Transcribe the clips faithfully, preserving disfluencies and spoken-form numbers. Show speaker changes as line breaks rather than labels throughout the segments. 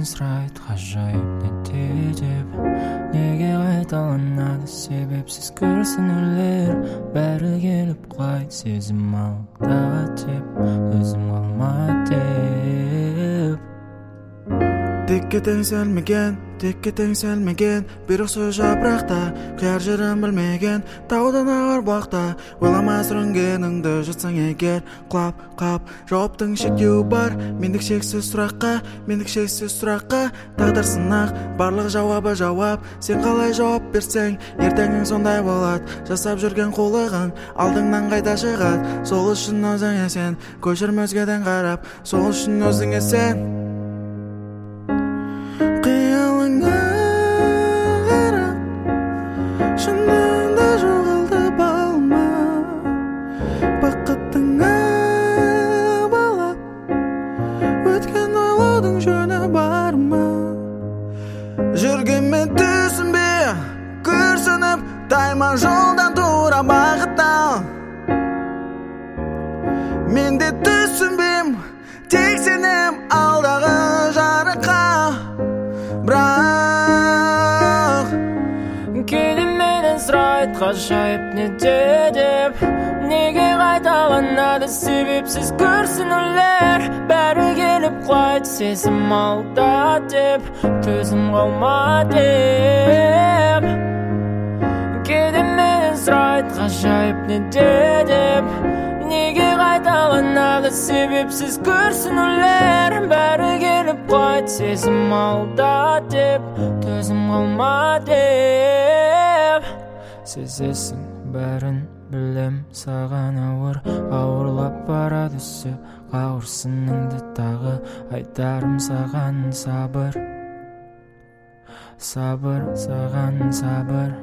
менен сұрайды ғажайып не деп, неге қайталанады себепсіз күрсінулер, бәрі келіп құлайды сезім алда деп, өзім қалма деп.
Текке теңселмеген, текке теңселмеген, бір ұқсы жапырақта, қияр жерін білмеген, таудан ағар бұлақта, ойламай сүрінгеніңді жұтсаң егер, құлап, қап, жауаптың шектеуі бар, мендік шексіз сұраққа, мендік шексіз сұраққа, тағдыр сынақ, барлық жауабы жауап, сен қалай жауап берсең, ертеңің сондай болады, жасап жүрген қулығың, алдыңнан қайда шығады, сол үшін өзіңе сен, көшірме өзгеден қарап, сол үшін өзіңе сен. Шынында жоғалтып алма, бақытыңа балап, өткен ойлаудың жөні бар ма? Жүргенмен түсінбе, күрсініп, тайма жолдан тура бағыттан. Мен де түсінбейм, тек сенем алдағы жарыққа, бірақ
сұрайды ғажайып не деп, неге қайталанады себепсіз күрсінулер, бәрі келіп құлайды сезім алда деп, төзім қалма деп. Кейде менен сұрайды ғажайып не деп, неге қайталанады себепсіз күрсінулер, бәрі келіп құлайды сезім алда деп, төзім қалма деп. Сезесің бәрін білем, саған ауыр, ауырлап барады сөп, қауырсыныңды тағы, айтарым саған сабыр, сабыр, саған сабыр.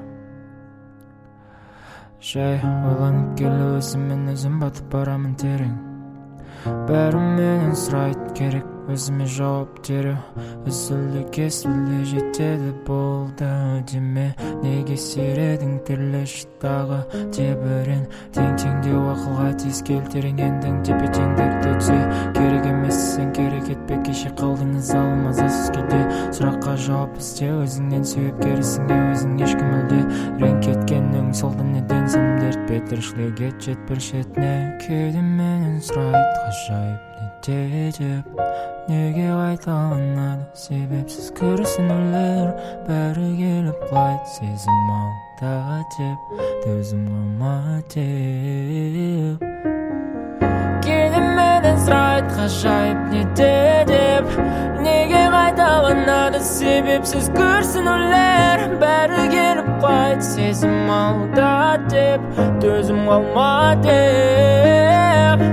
Жай ойланып келі өзіммен өзім батып барамын терең, бәрін менен сұрайды керек, өзіме жауап дереу, үзілді кесілді жетеді болды деме, неге сүйредің түрлі шыттағы тебірен, тең-теңдеу ақылға тез келтерең ендің, тепе-теңдік төтсе керек емес, сен керек етпе, кеше қалдың ызалы мазасыз күйде, сұраққа жауап ізде, өзіңнен себеп керісіңе өзің ешкім үлде, ренк кеткенің солды неден сенім дертпе, тіршілік ет жет бір шетіне, кейде менен сұрайды ғажайып не деп, неге қайталанады себепсіз күрсінулер, бәрі келіп құлайды сезім алда деп, төзім қалма деп. Кейде менен сұрайды ғажайып не деп, неге қайталанады себепсіз күрсінулер, бәрі келіп құлайды сезім алда деп, төзім қалма деп.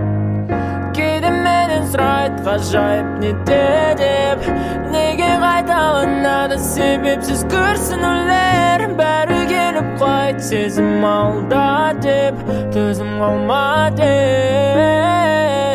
Сұрайды ғажайып не деп, неге қайталанады себепсіз күрсінулер, бәрі келіп құлайды сезім алда деп, төзім қалма деп.